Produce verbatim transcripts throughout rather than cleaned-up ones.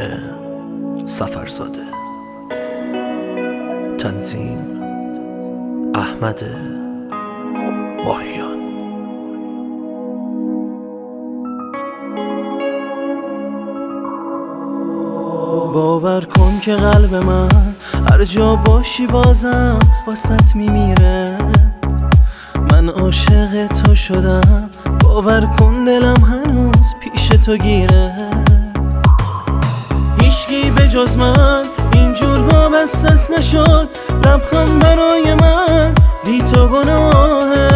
سفرزاده. تنظیم احمد ماهیان. باور کن که قلب من هر جا باشی بازم واسط میمیره. من عاشق تو شدم، باور کن دلم هنوز پیش تو گیره. هیچکی به جز من اینجور وابستت نشد، لبخند برای من بی تو گناهه.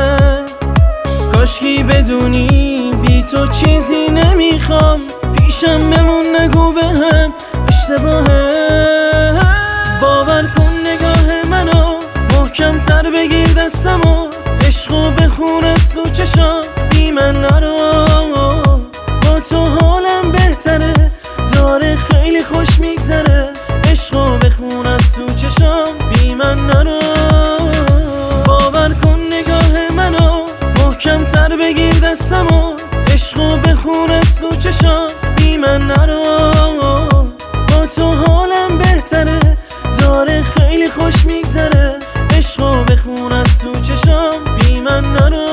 کاشکی بدونی بی تو چیزی نمیخوام، پیشم بمون نگو بهم اشتباهه. باور کن نگاه منو محکم تر بگیر دستمو، عشقو بخون از تو چشام بی من نرو. با تو حالم بهتره، داره خیلی خوش میگذره. عشقو بخون از تو چشام بی من نرو. باور کن نگاه منو محکم تر بگیر دستمو، عشقو بخون از تو چشام بی من نرو. با تو حالم بهتره، داره خیلی خوش میگذره. عشقو بخون از تو چشام بی من نرو.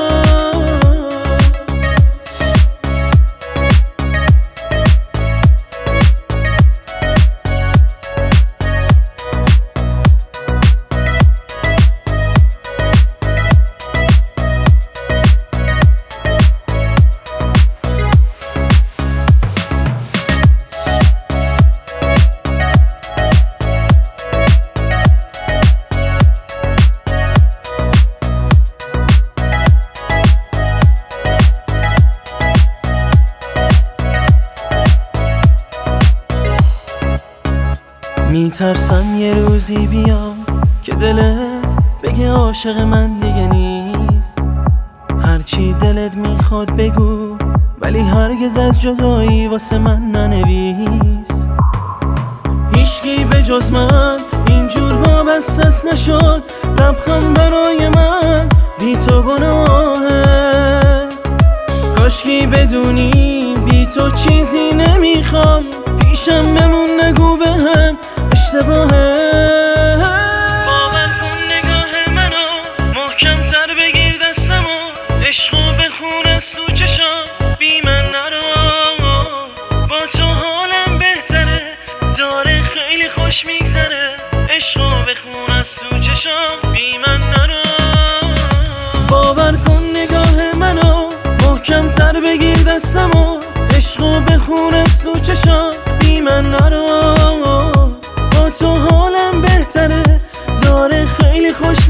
میترسم یه روزی بیا که دلت بگه عاشق من دیگه نیست. هرچی دلت میخواد بگو، ولی هرگز از جدایی واسه من ننویس. هیچکی به جز من اینجور وابستت نشد، لبخند برای من بی تو گناهه. کاشکی بدونی بی تو چیزی نمیخوام، پیشم بمون نگو بهم اشتباهه. باور کن نگاه منو محکم تر بگیر دستمو، عشقو بخون از تو چشام بی من نرو. با تو حالم بهتره، داره خیلی خوش میگذره. عشقو بخون از تو چشام بی من نرو. باور کن نگاه منو محکم تر بگیر دستمو، عشقو بخون از تو چشام بی من نرو. با تو حالم بهتره، داره خیلی خوش